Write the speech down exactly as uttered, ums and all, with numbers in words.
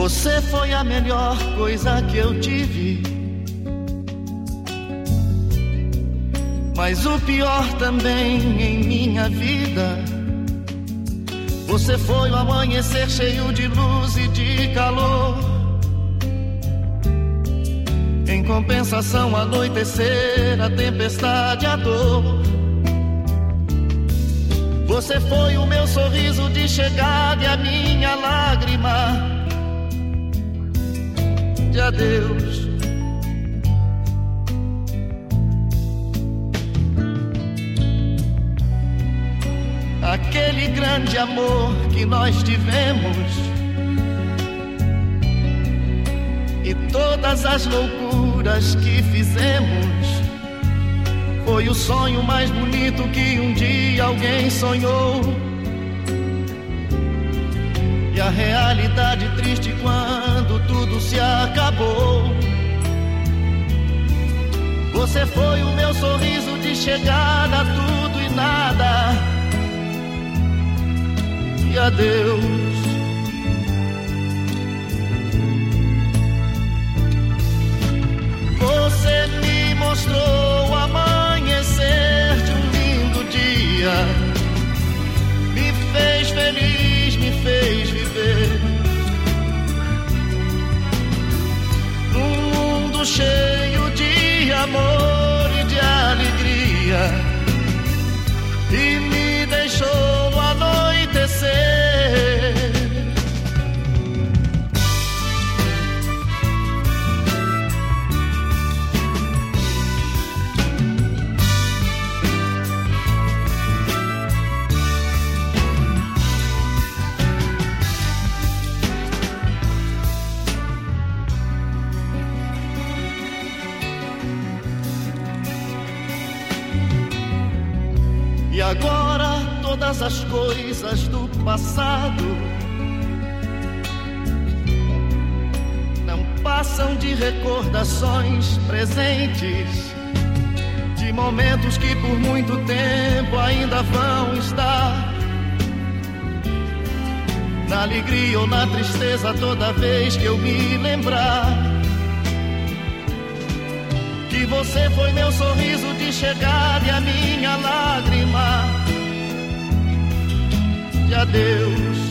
Você foi a melhor coisa que eu tive, mas o pior também em minha vida. Você foi o amanhecer cheio de luz e de calor. Em compensação, anoitecer, a tempestade, a dor. Você foi o meu sorriso de chegada e a minha lágrima de adeus. Aquele grande amor que nós tivemos e todas as loucuras que fizemos foi o sonho mais bonito que um dia alguém sonhou. E a realidade triste quando tudo se acabou. Você foi o meu sorriso de chegada a tudo e nada. E adeus. Você me mostrou o amanhecer de um lindo dia, me fez feliz, me fez viver num mundo cheio de amor e de alegria, e me deixou no anoitecer. E agora todas as coisas do passado não passam de recordações presentes, de momentos que por muito tempo ainda vão estar na alegria ou na tristeza toda vez que eu me lembrar que você foi meu sorriso de chegada e a minha lágrima de adeus.